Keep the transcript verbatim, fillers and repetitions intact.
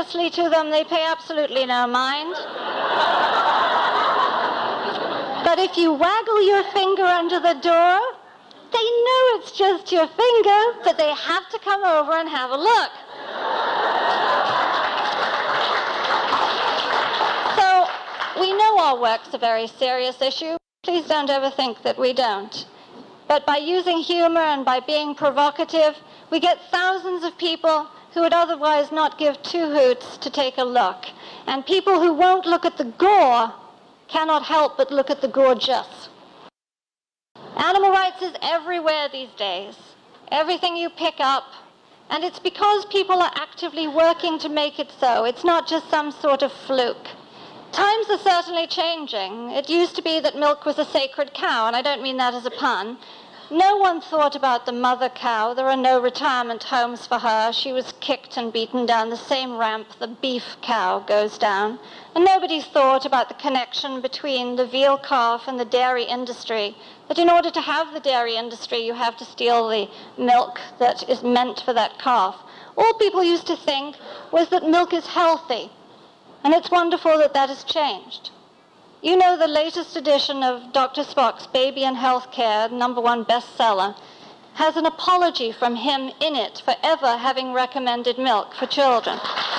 courteously to them, they pay absolutely no mind. But if you waggle your finger under the door, they know it's just your finger, but they have to come over and have a look. So we know our work's a very serious issue. Please don't ever think that we don't. But by using humor and by being provocative, we get thousands of people who would otherwise not give two hoots to take a look. And people who won't look at the gore cannot help but look at the gorgeous. Animal rights is everywhere these days. Everything you pick up. And it's because people are actively working to make it so. It's not just some sort of fluke. Times are certainly changing. It used to be that milk was a sacred cow, and I don't mean that as a pun. No one thought about the mother cow. There are no retirement homes for her. She was kicked and beaten down the same ramp the beef cow goes down. And nobody thought about the connection between the veal calf and the dairy industry, that in order to have the dairy industry, you have to steal the milk that is meant for that calf. All people used to think was that milk is healthy, and it's wonderful that that has changed. You know, the latest edition of Doctor Spock's Baby and Healthcare, number one bestseller, has an apology from him in it for ever having recommended milk for children.